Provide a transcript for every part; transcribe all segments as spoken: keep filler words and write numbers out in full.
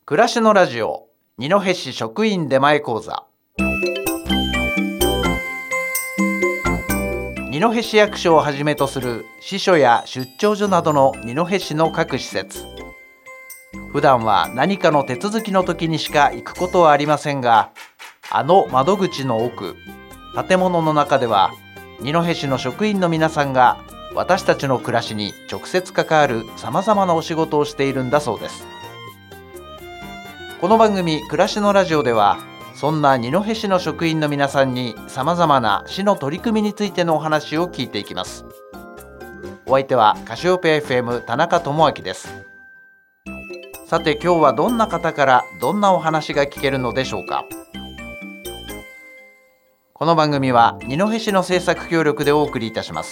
暮らしのラジオ二戸市職員出前講座。二戸市役所をはじめとする支所や出張所などの二戸市の各施設、普段は何かの手続きの時にしか行くことはありませんが、あの窓口の奥、建物の中では二戸市の職員の皆さんが私たちの暮らしに直接関わるさまざまなお仕事をしているんだそうです。この番組暮らしのラジオでは、そんな二戸市の職員の皆さんにさまざまな市の取り組みについてのお話を聞いていきます。お相手はカシオペア エフエム 田中智明です。さて、今日はどんな方からどんなお話が聞けるのでしょうか。この番組は二戸市の制作協力でお送りいたします。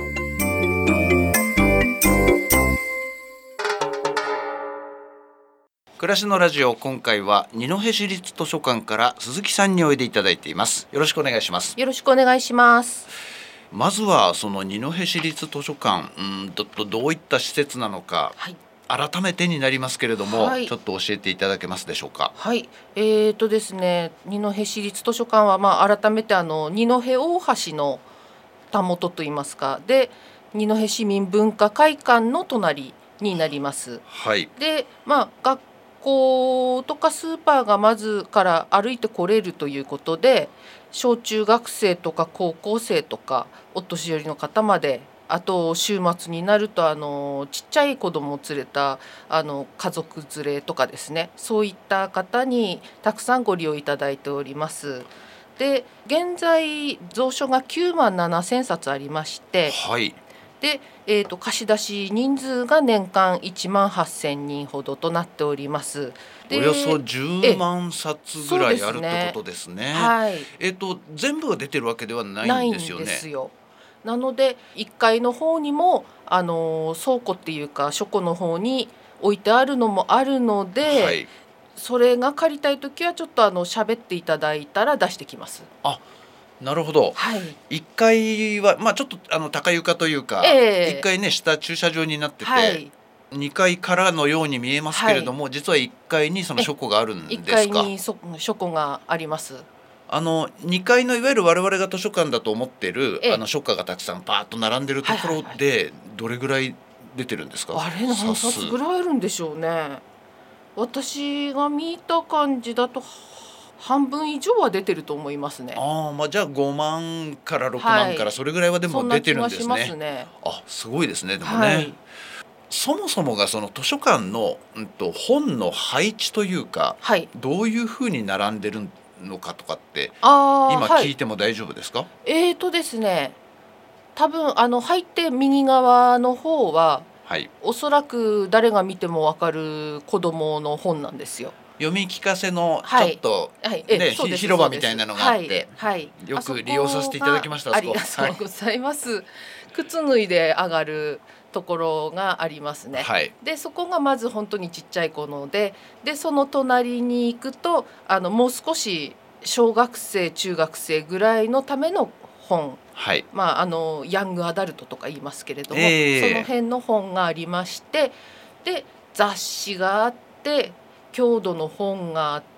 暮らしのラジオ、今回は二戸市立図書館から鈴木さんにおいでいただいています。よろしくお願いします。 よろしくお願いします。 まずはその二戸市立図書館、うんどどういった施設なのか、はい、改めてになりますけれども、はい、ちょっと教えていただけますでしょうか。 はい、えーとですね、二戸市立図書館は、まあ、改めてあの二戸大橋のたもとといいますかで、二戸市民文化会館の隣になります。 はい、 で、まあ、学校とかスーパーがまずから歩いて来れるということで、小中学生とか高校生とかお年寄りの方まで、あと週末になるとあのちっちゃい子供を連れたあの家族連れとかですね、そういった方にたくさんご利用いただいております。で、現在蔵書がきゅうまんななせんさつありまして、 はい、 で、えーと、貸し出し人数が年間いちまんはっせんにんほどとなっております。 およそじゅうまんさつぐらいあるってことですね。 はい、 えーと、全部が出てるわけではないんですよね。 ないんですよ。なのでいっかいの方にもあの倉庫っていうか書庫の方に置いてあるのもあるので、はい、それが借りたいときはちょっとあの喋っていただいたら出してきます。 あ、なるほど。 はい、 いっかいは、まあ、ちょっとあの高床というか、えー、いっかいね下駐車場になってて、はい、にかいからのように見えますけれども、はい、実はいっかいにその書庫があるんですか。 いっかいに書庫があります。 あのにかいのいわゆる我々が図書館だと思ってるあの書家がたくさんパーッと並んでるところでどれぐらい出てるんですか。 あれ何冊ぐらいあるんでしょうね。私が見た感じだと半分以上は出てると思いますね。 あ、まあ、じゃあごまんからろくまんからそれぐらいはでも出てるんですね。 そんな気がしますね。 あ、すごいですね。でもね、はい、そもそもがその図書館の、うん、と本の配置というか、はい、どういうふうに並んでるのかとかって今聞いても大丈夫ですか。はい、 えーとですね多分あの入って右側の方は、はい、おそらく誰が見ても分かる子どもの本なんですよ。 読み聞かせのちょっと、はいはいね、広場みたいなのがあって、はいはい、よく利用させていただきました。 ありがとうございます、はい、靴脱いで上がるところがありますね。はい、でそこがまず本当にちっちゃい子ので、でその隣に行くとあのもう少し小学生中学生ぐらいのための本、はい、まあ、あのヤングアダルトとか言いますけれども、えー、その辺の本がありまして、で雑誌があって郷土の本があって、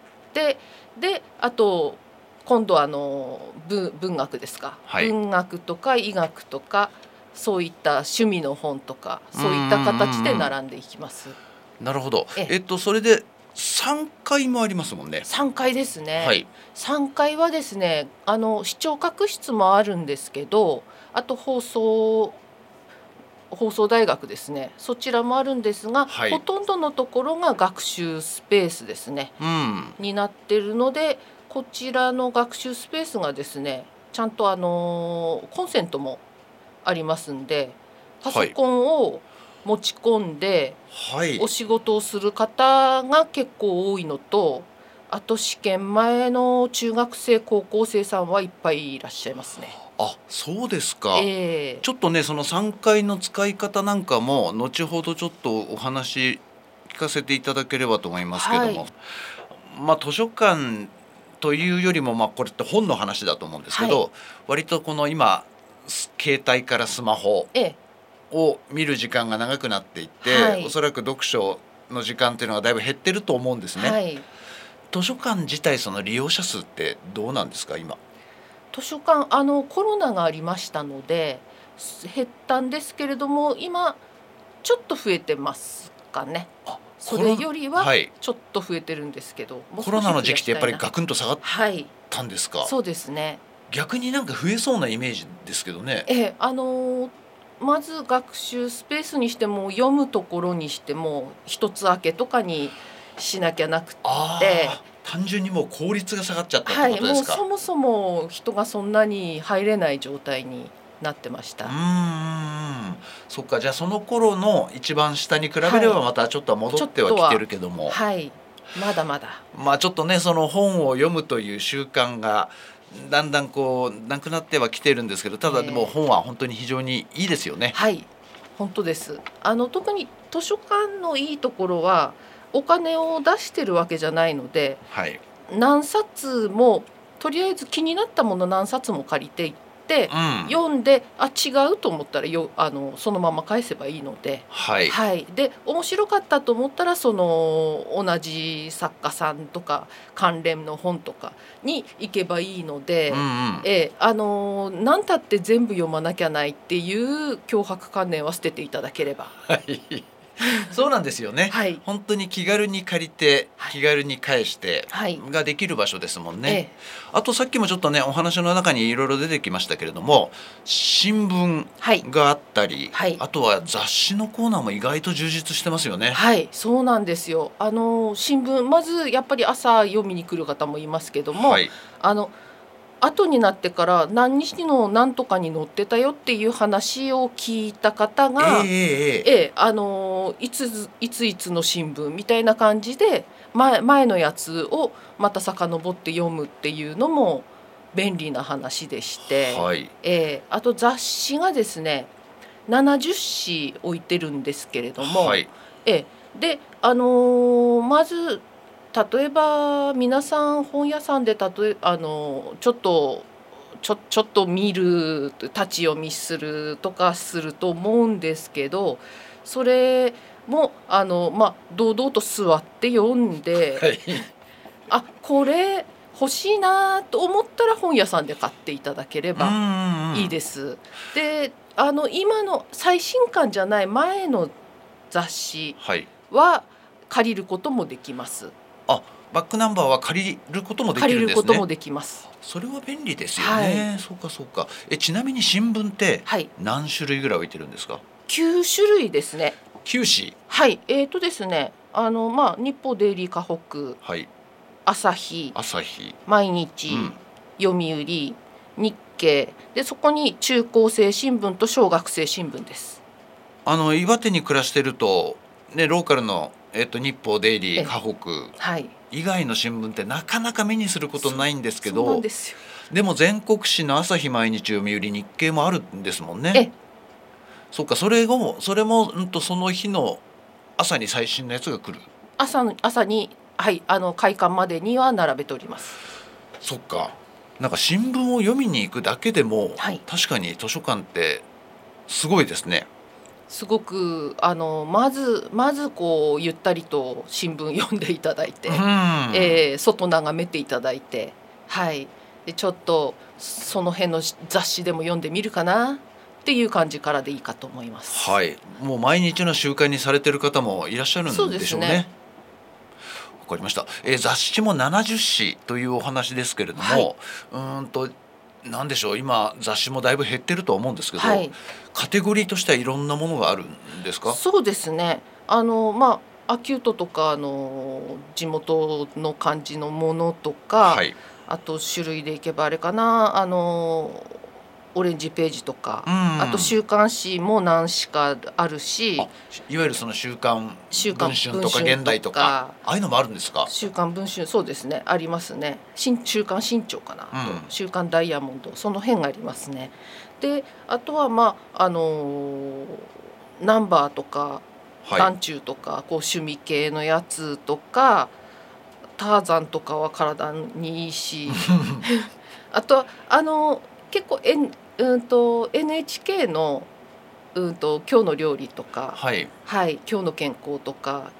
であと今度あの 文, 文学ですか、はい、文学とか医学とかそういった趣味の本とかそういった形で並んでいきます。 なるほど。えっとそれでさんかいもありますもんね。 さんかいですね。 はい、 さんかいはですねあの視聴覚室もあるんですけど、あと放送放送大学ですね、そちらもあるんですが、はい、ほとんどのところが学習スペースですね、うん、になっているので、こちらの学習スペースがですねちゃんとあのコンセントもありますんで、パソコンを持ち込んでお仕事をする方が結構多いのと、あと試験前の中学生高校生さんはいっぱいいらっしゃいますね。 あ、そうですか。 えー、 ちょっとねそのさんかいの使い方なんかも後ほどちょっとお話聞かせていただければと思いますけども、はい、まあ図書館というよりも、まあこれって本の話だと思うんですけど、はい、割とこの今携帯からスマホを見る時間が長くなっていって、はい、おそらく読書の時間っていうのがだいぶ減ってると思うんですね。 はい、 図書館自体その利用者数ってどうなんですか今。 図書館あのコロナがありましたので減ったんですけれども、今ちょっと増えてますかね。それよりはちょっと増えてるんですけど、 はい、コロナの時期ってやっぱりガクンと下がったんですか。 はい、そうですね。 逆になんか増えそうなイメージですけどね。 ええ、あのーまず学習スペースにしても読むところにしても一つ開けとかにしなきゃなくて、 単純にもう効率が下がっちゃったってはい、 ことですか。 もうそもそも人がそんなに入れない状態になってました。 うーん、そっか。じゃあその頃の一番下に比べればまたちょっとは戻ってはきてるけども、 はい、まだまだまあちょっとね、その本を読むという習慣がだんだんこうなくなってはきてるんですけど、ただでも本は本当に非常にいいですよね。 はい、本当です。あの特に図書館のいいところはお金を出してるわけじゃないので、 はい、 何冊もとりあえず気になったもの何冊も借りていって、うん、読んであ違うと思ったらよあのそのまま返せばいいので、 はいはい、で面白かったと思ったらその同じ作家さんとか関連の本とかに行けばいいので、うんうん、えあの何たって全部読まなきゃないっていう強迫観念は捨てていただければ。 はいそうなんですよね、はい、本当に気軽に借りて気軽に返してができる場所ですもんね、はい、あとさっきもちょっとねお話の中にいろいろ出てきましたけれども、新聞があったり、はい、あとは雑誌のコーナーも意外と充実してますよね。 はい、そうなんですよ。あの新聞まずやっぱり朝読みに来る方もいますけども、はい、あの後になってから何日の何とかに載ってたよっていう話を聞いた方が、えーえーえー、あのいついついつの新聞みたいな感じで 前, 前のやつをまた遡って読むっていうのも便利な話でして、はい、えー、あと雑誌がですねななじゅっし置いてるんですけれども、はい、えー、で、あのー、まず例えば皆さん本屋さんで例えあのちょっとちょちょっと見る立ち読みするとかすると思うんですけど、それもあの、まあ、堂々と座って読んで、はい、あこれ欲しいなと思ったら本屋さんで買っていただければいいです。であの今の最新刊じゃない前の雑誌は借りることもできます。 あ、バックナンバーは借りることもできるんですね。 借りることもできます。 それは便利ですよね。はい、そうかそうか。えちなみに新聞って何種類ぐらい置いてるんですか。はい、 きゅう種類ですね。 きゅうし。 はい。えーとですね。あのまあ日報デイリー河北、はい、朝日、 朝日、 毎日、うん、読売、日経でそこに中高生新聞と小学生新聞です。 あの岩手に暮らしてるとねローカルのえっと、日報デイリー河北、はい、以外の新聞ってなかなか目にすることないんですけど、 で, でも全国紙の朝日毎日読売日経もあるんですもんね。えそうか、それもそれも、うん、とその日の朝に最新のやつが来る。 朝, 朝に、はい、あの開館までには並べております。 そっか、なんか新聞を読みに行くだけでも、はい、確かに図書館ってすごいですね。 すごくあのまずまずこうゆったりと新聞読んでいただいて、うん、えー、外眺めていただいて、はい、でちょっとその辺の雑誌でも読んでみるかなっていう感じからでいいかと思います。 はい、もう毎日の習慣にされてる方もいらっしゃるんでしょうね。そうですね。わかりました。えー、雑誌もななじゅっしというお話ですけれども、はい、うーんとなんでしょう、今雑誌もだいぶ減ってるとは思うんですけど、はい、カテゴリーとしてはいろんなものがあるんですか。 そうですね、あのまあアキュートとかあの地元の感じのものとか、はい、あと種類でいけばあれかな、あのオレンジページとか、うん、あと週刊誌も何誌かあるし、あいわゆるその週刊文春とか現代とかああいうのもあるんですか。 週刊文春、そうですね、ありますね。新週刊新潮かな、うん、週刊ダイヤモンド、その辺がありますね。であとはまああのー、ナンバーとか団中とか、はい、こう趣味系のやつとかターザンとかは体にいいしあとあの結構、N うんと エヌエイチケー の、うんと今日の料理とか、はいはい、今日の健康とか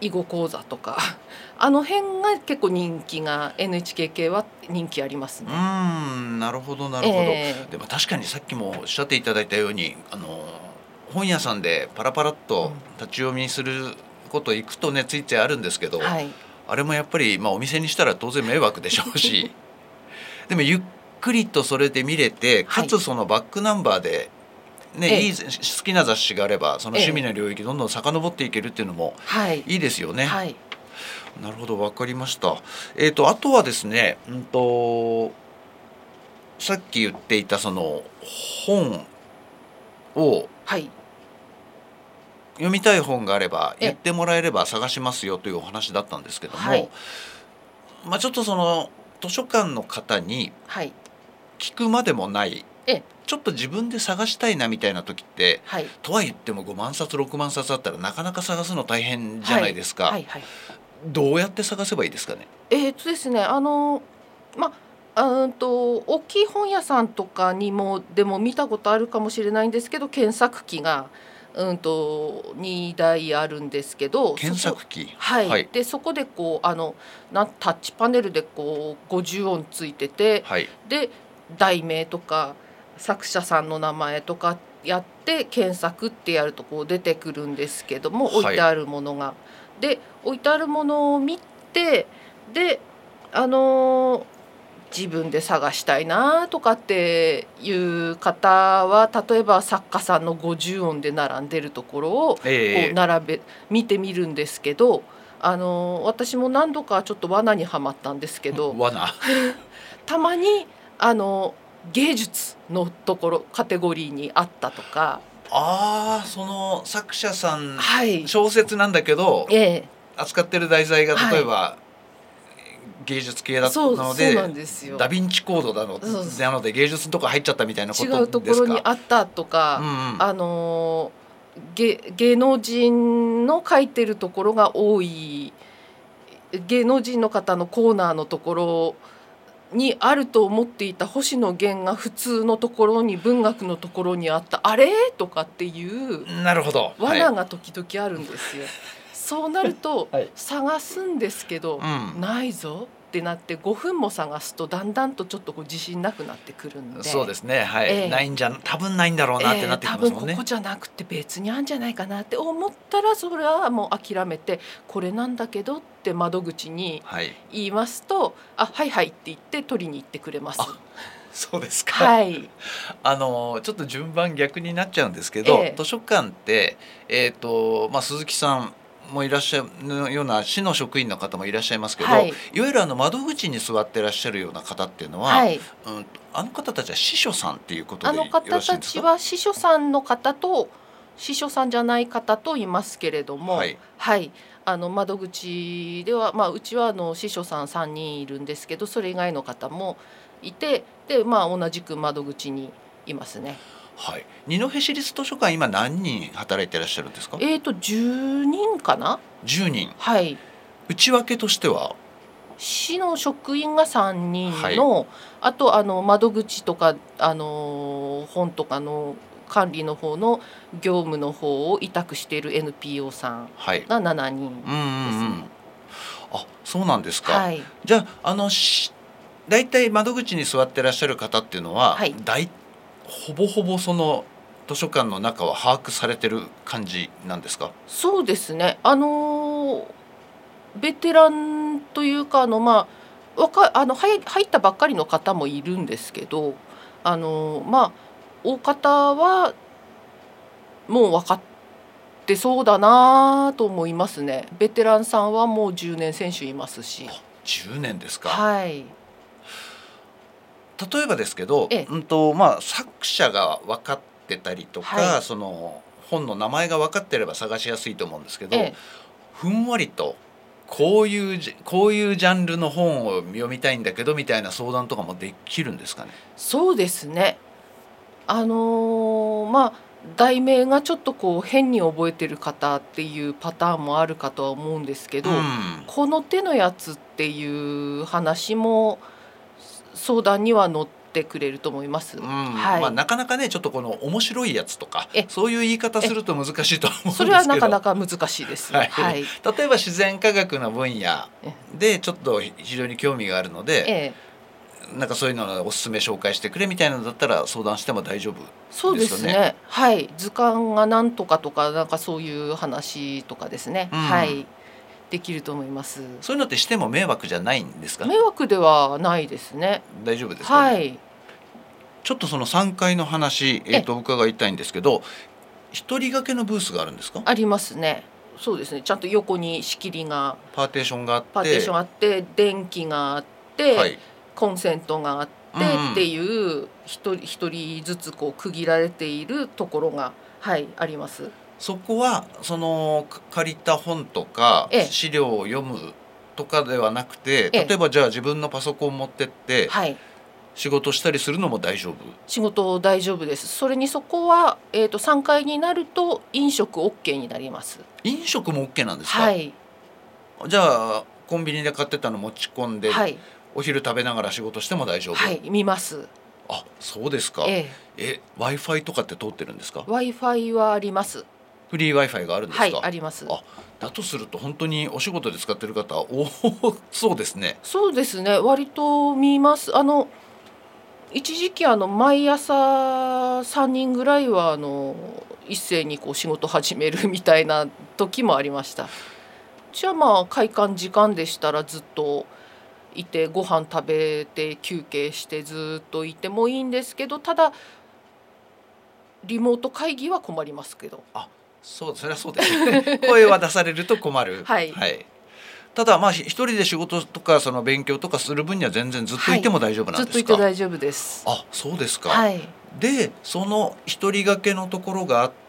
囲碁講座とかあの辺が結構人気が エヌエイチケー 系は人気ありますね。 うーん、なるほどなるほど、えー、でも確かにさっきもおっしゃっていただいたようにあの本屋さんでパラパラっと立ち読みすること行くとねついついあるんですけど、はい、あれもやっぱり、まあ、お店にしたら当然迷惑でしょうしでもゆっくりとそれで見れてかつそのバックナンバーでね、ええ、いい好きな雑誌があればその趣味の領域どんどん遡っていけるっていうのもいいですよね。はいはい、なるほど、分かりました。えーと、あとはですね、うんとさっき言っていたその本を、はい、読みたい本があれば言ってもらえれば探しますよというお話だったんですけども、はい、まあ、ちょっとその図書館の方に聞くまでもない、はい、ちょっと自分で探したいなみたいな時って、はい、とは言ってもごまんさつろくまんさつあったらなかなか探すの大変じゃないですか。はいはいはい、どうやって探せばいいですかね。 えーとですねあのまうんと大きい本屋さんとかにもでも見たことあるかもしれないんですけど検索機がうんとにだいあるんですけど検索機、 はいはい、でそこでこうあのなタッチパネルでこうごじゅうおんついてて、はい、で題名とか作者さんの名前とかやって検索ってやるとこう出てくるんですけども、はい、置いてあるものがで置いてあるものを見てであのー自分で探したいなとかっていう方は例えば作家さんのごじゅうおんで並んでるところをこう並べ、えー、見てみるんですけどあの私も何度かちょっと罠にはまったんですけど罠たまにあの芸術のところカテゴリーにあったとかああその作者さん、はい、小説なんだけど、えー、扱ってる題材が例えば、はい芸術系だったのでダヴィンチコードなのなので芸術のとこ入っちゃったみたいなことですか。 違うところにあったとか、うんうん、あの芸芸能人の書いてるところが多い芸能人の方のコーナーのところにあると思っていた星野源が普通のところに文学のところにあったあれとかっていうなるほど罠が時々あるんですよ。はいそうなると探すんですけど、はいうん、ないぞってなってごふんも探すとだんだんとちょっとこう自信なくなってくるんでそうですね、はいえー、ないんじゃ多分ないんだろうなってなってきますもんね、えー、多分ここじゃなくて別にあるんじゃないかなって思ったらそれはもう諦めてこれなんだけどって窓口に言いますと、はい、あはいはいって言って取りに行ってくれます。 そうですか、 はい、 あのちょっと順番逆になっちゃうんですけど、えー、図書館って、えーとまあ、鈴木さんもいらっしゃるような市の職員の方もいらっしゃいますけど、はい、いわゆるあの窓口に座ってらっしゃるような方っていうのは、はいうん、あの方たちは司書さんっていうことでよろしいんですか。 あの方たちは司書さんの方と司書さんじゃない方といますけれども、はいはい、あの窓口では、まあ、うちはあの司書さんさんにんいるんですけどそれ以外の方もいてで、まあ、同じく窓口にいますね。 はい、二戸市立図書館今何人働いていらっしゃるんですか。 えーとじゅうにんかな。 じゅうにん、 はい、 内訳としては市の職員がさんにんの、はい、あとあの窓口とかあの本とかの管理の方の業務の方を委託している エヌピーオー さんがななにんですね。はい、うんうんうん、 あそうなんですか。はい、じゃあ、あのだいたい窓口に座ってらっしゃる方っていうのは、はい、だいほぼほぼその図書館の中は把握されてる感じなんですか。 そうですねあのベテランというかあの、まあ、若あの入ったばっかりの方もいるんですけどあのまあ大方はもう分かってそうだなと思いますね。ベテランさんはもうじゅうねん選手いますし。 じゅうねんですか。 はい。 例えばですけど、ええうんとまあ、作者が分かってたりとか、はい、その本の名前が分かってれば探しやすいと思うんですけど、ええ、ふんわりとこういうこういうジャンルの本を読みたいんだけどみたいな相談とかもできるんですかね。 そうですねあのー、まあ題名がちょっとこう変に覚えてる方っていうパターンもあるかとは思うんですけど、うん、この手のやつっていう話も相談には乗ってくれると思います。 うん、 はい、 まあ、なかなかねちょっとこの面白いやつとかそういう言い方すると難しいと思うんですけど、 それはなかなか難しいです。 はいはい、 例えば自然科学の分野でちょっと非常に興味があるので、 ええ、 なんかそういうのをおすすめ紹介してくれみたいなのだったら相談しても大丈夫ですよね。 そうですね。はい、図鑑がなんとかとかなんかそういう話とかですね。うん、はい。できると思います。 そういうのってしても迷惑じゃないんですか？ 迷惑ではないですね。 大丈夫ですかね。はい。ちょっとそのさんかいの話、えー、と伺いたいんですけど、一人掛けのブースがあるんですか？ ありますね。そうですね。ちゃんと横に仕切りがパーテーションがあってパーテーションあって電気があって、はい、コンセントがあって、うんうん、っていう一人一人ずつこう区切られているところが、はい、あります。 そこはその借りた本とか資料を読むとかではなくて、ええ、例えばじゃあ自分のパソコンを持ってって、はい、仕事したりするのも大丈夫？ 仕事大丈夫です。それにそこは、えーと、さんかいになると飲食 OK になります。 飲食も OK なんですか？ はい。 じゃあコンビニで買ってたの持ち込んで、はい、お昼食べながら仕事しても大丈夫？ はい、見ます。 あ、そうですか。ええ、え Wi-Fi とかって通ってるんですか？ Wi-Fi はあります。 フリー Wi-Fi があるんですか？ はい、あります。 あ、だとすると本当にお仕事で使ってる方多そうですね。 そうですね、割と見ます。あの一時期あの毎朝さんにんぐらいはあの一斉にこう仕事始めるみたいな時もありました。じゃあまあ開館時間でしたらずっといてご飯食べて休憩してずっといてもいいんですけど、ただリモート会議は困りますけど。 あ、そう、それはそうですね。声は出されると困る。 はい、 はい、ただまあ一人で仕事とかその勉強とかする分には全然ずっといても大丈夫なんですか？はい、 ずっといて大丈夫です。 あ、そうですか。 はい、 でその一人掛けのところがあって、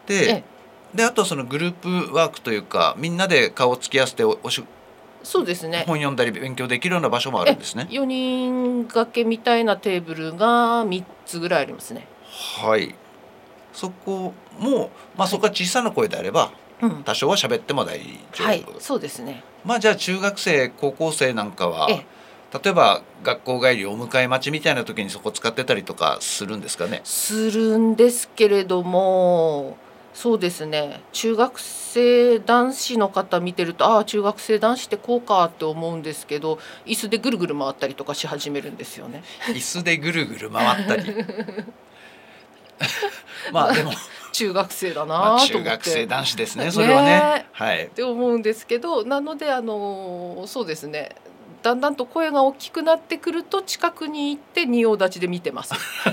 であとはそのグループワークというかみんなで顔を突き合わせておおしそうですね、 本読んだり勉強できるような場所もあるんですね。 よにん掛けみたいなテーブルがみっつぐらいありますね。 はい、そこも、まあ、そこは小さな声であれば、はい、多少は喋っても大丈夫、はい、 そうですね。 まあ、じゃあ中学生高校生なんかは例えば学校帰りお迎え待ちみたいな時にそこ使ってたりとかするんですかね？ するんですけれども、そうですね、中学生男子の方見てると、ああ中学生男子ってこうかって思うんですけど、椅子でぐるぐる回ったりとかし始めるんですよね。 椅子でぐるぐる回ったりまあでも中学生だなとまあ、 思って、 中学生男子ですねそれはね、ね、はい、 って思うんですけど、なのであのそうですね、だんだんと声が大きくなってくると近くに行って仁王立ちで見てます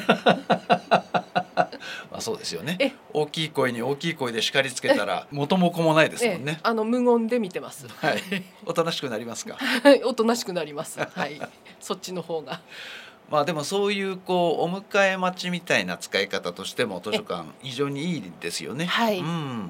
まあそうですよね。大きい声に大きい声で叱りつけたら元も子もないですもんね。 あの無言で見てます。 はい、おとなしくなりますか？ おとなしくなります。はい、そっちの方が。 まあでもそういうこうお迎え待ちみたいな使い方としても図書館非常にいいですよね。 はい、うん、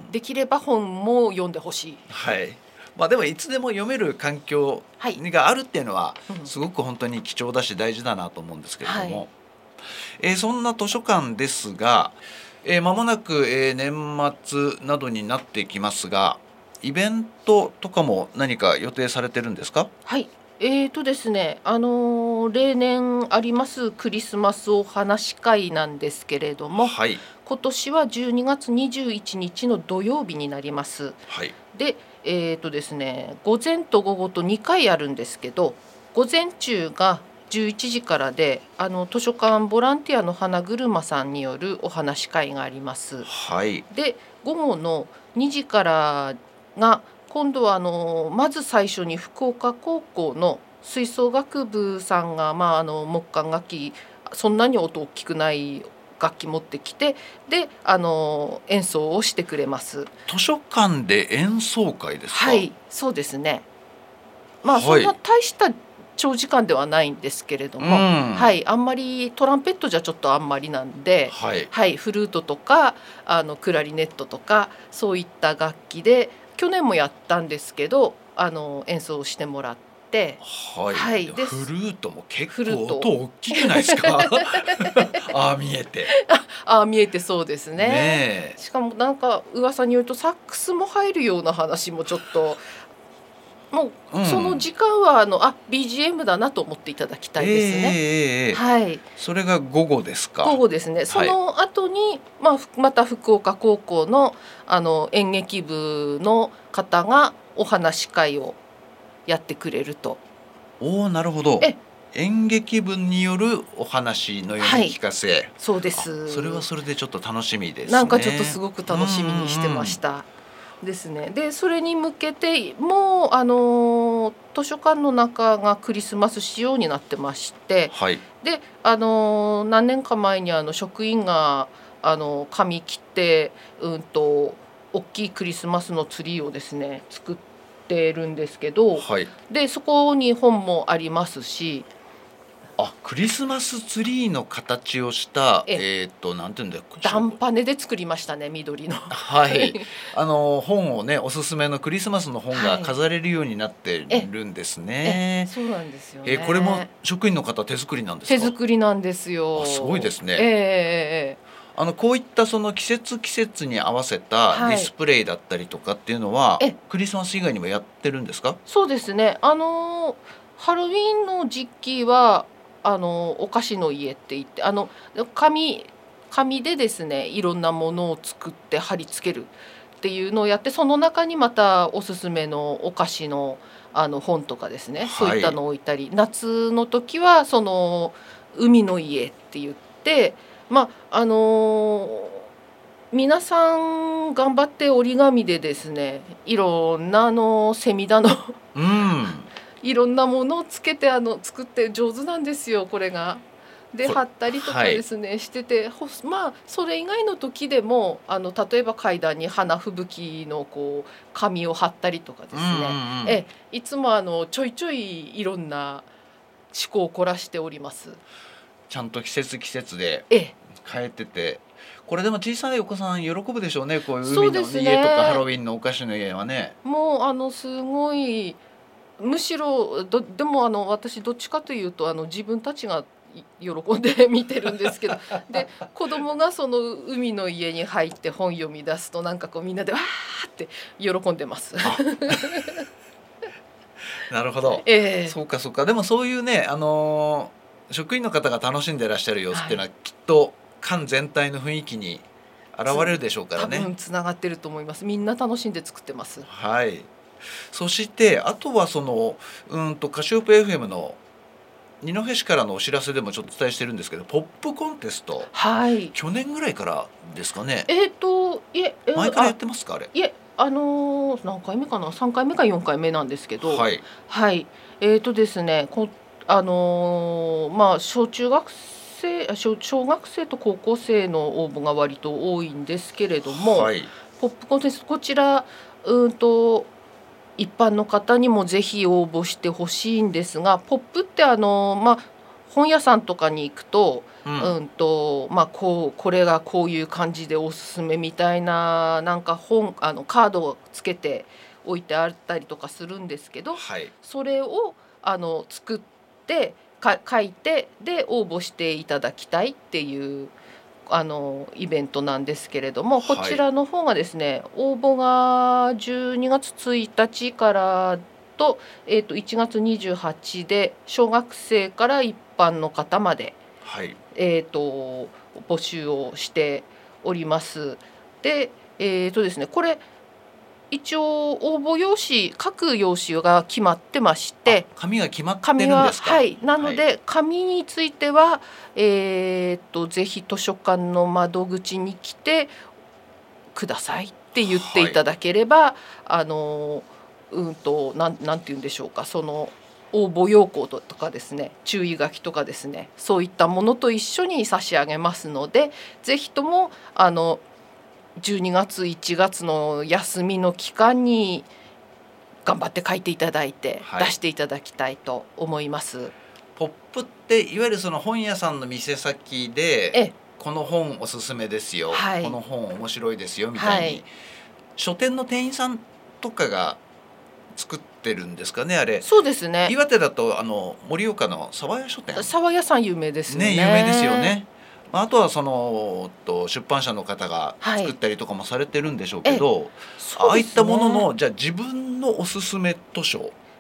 できれば本も読んでほしい。 はい、まあ、でもいつでも読める環境があるっていうのはすごく本当に貴重だし大事だなと思うんですけれども、はい、えー、そんな図書館ですが、えー、間もなく、えー、年末などになってきますがイベントとかも何か予定されてるんですか？ はい、えーとですね、あのー、例年ありますクリスマスお話し会なんですけれども、はい、今年はじゅうにがつにじゅういちにちの土曜日になります。はい、で、えーとですね、午前と午後とにかいあるんですけど、午前中がじゅういちじからで、あの図書館ボランティアの花車さんによるお話し会があります。はい、で午後のにじからが今度はあのまず最初に福岡高校の吹奏楽部さんが、まあ、あの木管楽器そんなに音大きくない楽器持ってきてであの演奏をしてくれます。 図書館で演奏会ですか？ はい、そうですね。まあそんな大した長時間ではないんですけれども、はいはい、あんまりトランペットじゃちょっとあんまりなんで、はいはい、フルートとかあのクラリネットとかそういった楽器で去年もやったんですけどあの演奏してもらって、 はいはい、でフルートも結構音大きくないですか？ああ見えてああ見えてそうですね。ね、しかもなんか噂によるとサックスも入るような話もちょっともうその時間はあの、うん、あ ビージーエム だなと思っていただきたいですね。 えー、 はい。 それが午後ですか。 午後ですね。その後に、はい、まあ、また福岡高校のあの演劇部の方がお話し会をやってくれると。 おー、なるほど。え演劇部によるお話のように聞かせ、はい、 そうです。 それはそれでちょっと楽しみですね。 なんかちょっとすごく楽しみにしてました。ですね。でそれに向けてもうあの図書館の中がクリスマス仕様になってまして、 はい、 であの何年か前にあの職員があの紙切ってうんと大きいクリスマスのツリーをですね作ってるんですけど、 はい、 でそこに本もありますし。 あ、クリスマスツリーの形をしたえっ、ー、となんていうんだよ、 ダンパネで作りましたね、緑の。 はい、あの本をね、おすすめのクリスマスの本が飾れるようになってるんですね。 ええそうなんですよね。 えー、これも職員の方手作りなんですか。 手作りなんですよ。 あ、すごいですね。 えー、あのこういったその季節季節に合わせたディスプレイだったりとかっていうのは、はい、クリスマス以外にもやってるんですか。 そうですね。あのハロウィンの時期はあのお菓子の家って言ってあの紙紙でですねいろんなものを作って貼り付けるっていうのをやって、その中にまたおすすめのお菓子のあの本とかですね、はい、そういったのを置いたり、夏の時はその海の家って言ってまああの皆さん頑張って折り紙でですねいろんなあのセミだの、 うんいろんなものをつけてあの作って上手なんですよ、これが。で貼ったりとかですね、はい、してて、まあそれ以外の時でもあの例えば階段に花吹雪のこう紙を貼ったりとかですね、うんうん、えいつもあのちょいちょいいろんな趣向を凝らしております。 ちゃんと季節季節で変えてて、これでも小さいお子さん喜ぶでしょうね、こういう海の家とかハロウィンのお菓子の家はね。 もうあのすごいむしろどでもあの私どっちかというとあの自分たちが喜んで見てるんですけどで子供がその海の家に入って本読み出すとなんかこうみんなでわーって喜んでますなるほど、えー、そうかそうか。でもそういうね、あのー、職員の方が楽しんでいらっしゃる様子っていうのは、はい、きっと館全体の雰囲気に現れるでしょうからね。 多分つながってると思います。みんな楽しんで作ってます。 はい。そしてあとはそのうんとカシオペ エフエム の二戸市からのお知らせでもちょっとお伝えしてるんですけど、ポップコンテスト、 はい、 去年ぐらいからですかね。 えっ、ー、といえ、えー、 前からやってますか。あれいえあのー、何回目かな、さんかいめかよんかいめなんですけど、 はい、 はい、えっ、ー、とですねこあのー、まあ小中学生小小学生と高校生の応募が割と多いんですけれども、はい、ポップコンテストこちらうんと一般の方にもぜひ応募してほしいんですが、ポップってあの、まあ、本屋さんとかに行くと、うんうんとまあ、こうこれがこういう感じでおすすめみたいななんか本あのカードをつけて置いてあったりとかするんですけど、 はい、 それをあの作ってか書いてで応募していただきたいっていうあのイベントなんですけれども、こちらの方がですね、はい、応募がじゅうにがつついたちからと、えー、といちがつにじゅうはちにちで小学生から一般の方まで、 はい、 えー、と募集をしております。で、えーとですね、これ一応応募用紙各用紙が決まってまして、 紙が決まってるんですか。 はい、なので、はい、紙については、えー、っとぜひ図書館の窓口に来てくださいって言っていただければ、はい、あのうんとなんなんて言うんでしょうか、その応募要項とかですね、注意書きとかですね、そういったものと一緒に差し上げますので、ぜひともあのじゅうにがついちがつの休みの期間に頑張って書いていただいて出していただきたいと思います。はい、 ポップっていわゆるその本屋さんの店先でこの本おすすめですよ、はい、この本面白いですよみたいに、はい、書店の店員さんとかが作ってるんですかね。あれそうですね、 岩手だとあの盛岡の沢屋書店、 沢屋さん有名ですよね。 ね、有名ですよね。あとはその出版社の方が作ったりとかもされてるんでしょうけど、はい、ああいったもののじゃあ自分のおすすめ図書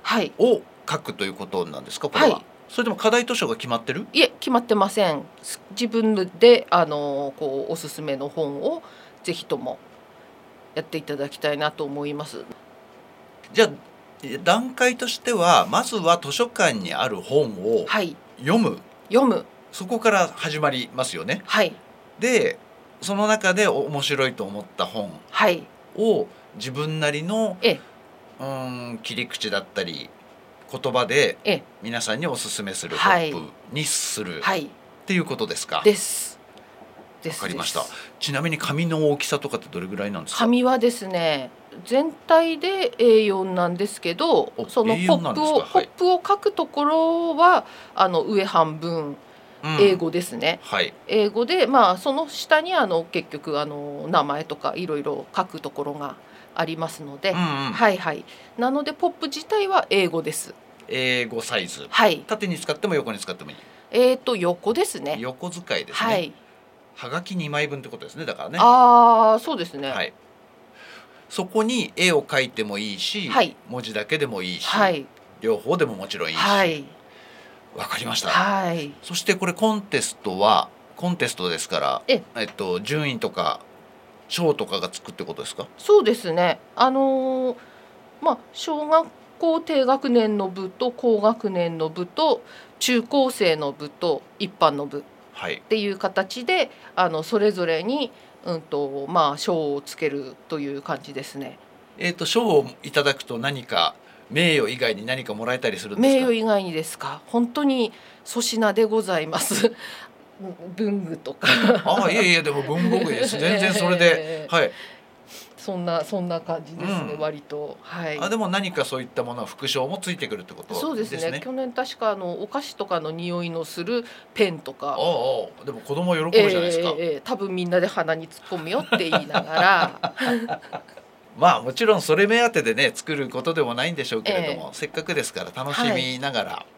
を書くということなんですか、これは。はい、それでも課題図書が決まってる？ いえ、決まってません。自分であのこうおすすめの本をぜひともやっていただきたいなと思います。 じゃあ段階としてはまずは図書館にある本を読む、はい、 読むそこから始まりますよね。 はい、でその中で面白いと思った本を自分なりの、ええ、うーん切り口だったり言葉で皆さんにおすすめするポップにする、はい、っていうことですか？ です。 わかりました。ちなみに紙の大きさとかってどれぐらいなんですか？ 紙はですね、全体で エーよん なんですけど、そのポップを、はい、ポップを書くところはあの上半分英語ですね、うん、はい、英語で、まあ、その下にあの結局あの名前とかいろいろ書くところがありますので、うんうん、はいはい、なのでポップ自体は英語です。 英語サイズ、 はい、 縦に使っても横に使ってもいい？ えーと横ですね。 横使いですね。はい、はがきにまいぶんってことですね、だからね。 ああ、そうですね。 はい、そこに絵を描いてもいいし、はい、文字だけでもいいし、はい、両方でももちろんいいし、はい、わかりました。はい、そしてこれコンテストはコンテストですから、え、えっと、順位とか賞とかがつくってことですか？ そうですね。あのー、まあ小学校低学年の部と高学年の部と中高生の部と一般の部っていう形で、はい、あのそれぞれにうんとまあ賞をつけるという感じですね。 えっと賞をいただくと何か名誉以外に何かもらえたりするんですか？ 名誉以外にですか？本当に粗品でございます。文具とかああ、いやいや、でも文房具です全然それで、はい、 そんなそんな感じですね、うん、割と、はい、 あでも何かそういったものは副賞もついてくるってことですね。 そうですね。去年確かあのお菓子とかの匂いのするペンとか、 ああ、でも子供喜ぶじゃないですか。えーえー、多分みんなで鼻に突っ込むよって言いながらまあもちろんそれ目当てでね作ることでもないんでしょうけれども、えー、せっかくですから楽しみながら、はい、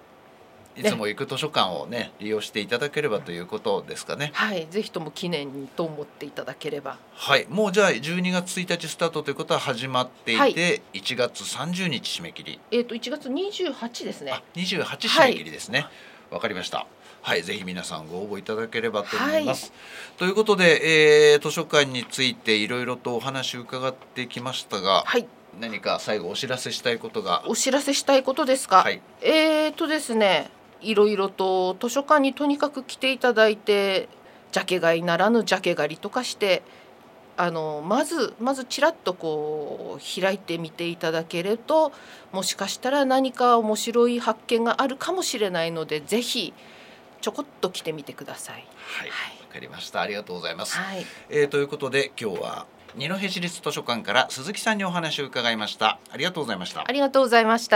いつも行く図書館をね利用していただければということですかね。 はい、ぜひとも記念にと思っていただければ。 はい、もうじゃあじゅうにがつついたちスタートということは始まっていて、はい、いちがつさんじゅうにち締め切り。 えっといちがつにじゅうはちですね。 あ、にじゅうはち締め切りですね。わ、はい、かりました。はい、ぜひ皆さんご応募いただければと思います。はい、ということで、えー、図書館についていろいろとお話伺ってきましたが、はい、何か最後お知らせしたいことが。 お知らせしたいことですか？はい、えーとですねいろいろと図書館にとにかく来ていただいてジャケ買いならぬジャケ狩りとかしてあのまずまずちらっとこう開いてみていただけるともしかしたら何か面白い発見があるかもしれないのでぜひちょこっと来てみてください。 はい、わかりました。ありがとうございます。はい、えー、ということで今日は二戸市立図書館から鈴木さんにお話を伺いました。ありがとうございました。 ありがとうございました。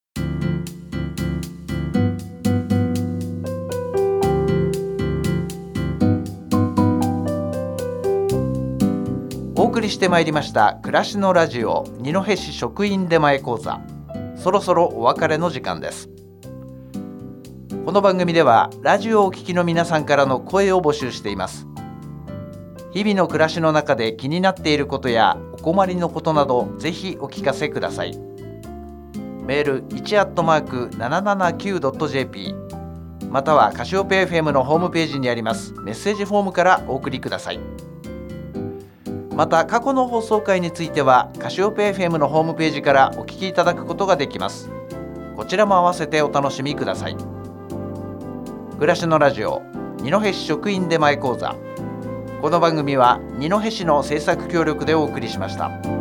お送りしてまいりました暮らしのラジオ二戸市職員出前講座、そろそろお別れの時間です。この番組ではラジオをお聞きの皆さんからの声を募集しています。日々の暮らしの中で気になっていることやお困りのことなどぜひお聞かせください。メール いち アットマーク ななななきゅう ドット ジェーピー またはカシオペ エフエム のホームページにありますメッセージフォームからお送りください。また過去の放送回についてはカシオペ エフエム のホームページからお聞きいただくことができます。こちらも合わせてお楽しみください。暮らしのラジオ二戸市職員出前講座、この番組は二戸市の制作協力でお送りしました。